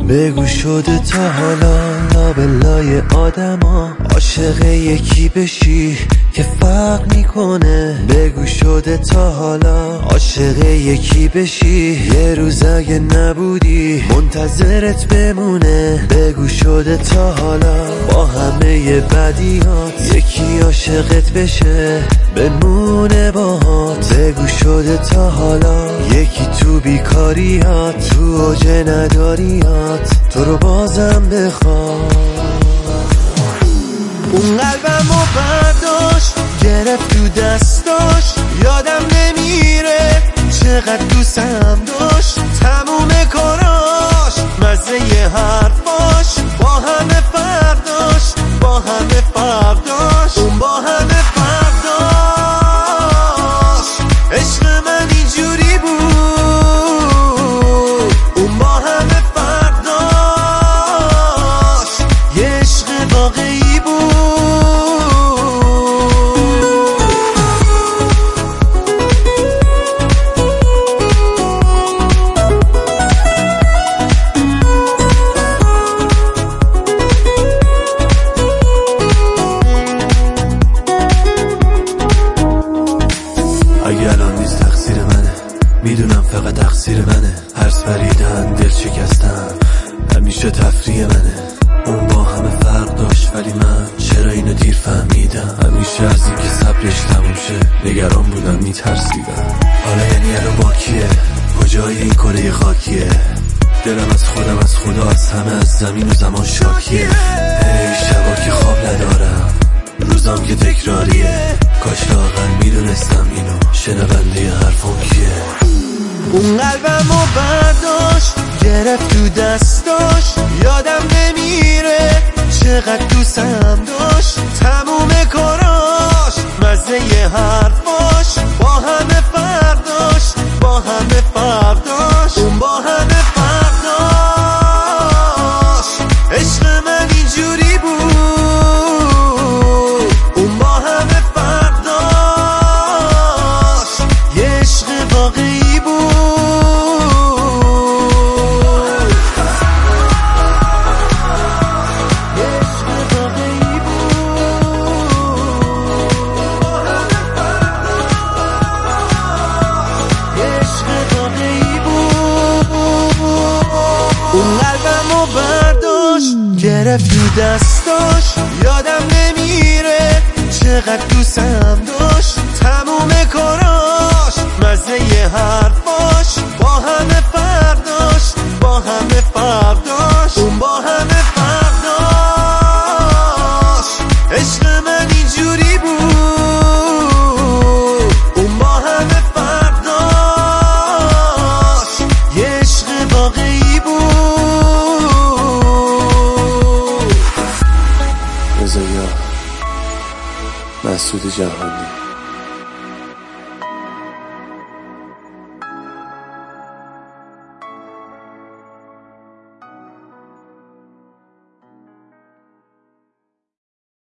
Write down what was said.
بگو شده تا حالا لابلای آدما عاشق یکی بشی که فرق میکنه. بگو شده تا حالا عاشق یکی بشی یه روز اگه نبودی منتظرت بمونه. بگو شده تا حالا با همه بدیات یکی عاشقت بشه بمونه باهات. بگو شده تا حالا یکی تو بیکاریات تو اوج نداریات تو رو بازم بخواد. اون قلبمو برداشت گرفت تو دستاش یادم نمیره چقدر دوستم داشت. تموم کاراش مزه ی حرفاش با همه فرداش با همه فرداش اون با همه فرداش. عشق من اینجوری بود اون با همه فرداش یه عشق واقعی بود. اگه الان نیست تقصیر منه میدونم فقط تقصیر منه. هرس پریدن دل شکستم همیشه تفریح منه. اون با همه فرق داشت ولی من چرا اینو دیر فهمیدم. همیشه از این که صبرش تموم شه نگران بودم میترسیدم. حالا یعنی الان با کیه کجای این کره خاکیه. دلم از خودم از خدا از همه از زمین و زمان شاکیه. ای شبا که خواب ندارم روزام که تکراریه. کاش لااقل میدونستم اینو شنونده حرفم کیه. اون قلبمو برداشت گرفت تو دستاش یادم نمیره چقدر دوستم داشت. تموم کاراش مزه ی حرفاش با همه فرداش با همه فرداش اون با همه فرداش. عشق من اینجوری بود اون با همه فرداش یه عشق واقعی بود. اون قلبمو برداشت گرفت تو دستاش یادم نمیره چقدر دوستم داشت. تموم کاراش مزه ی حرفاش با همه فرداش با همه فرداش اون با همه فرداش. عشق من اینجوری بود اون با همه فرداش یه عشق واقعی بود. رضا مسعود جهانی.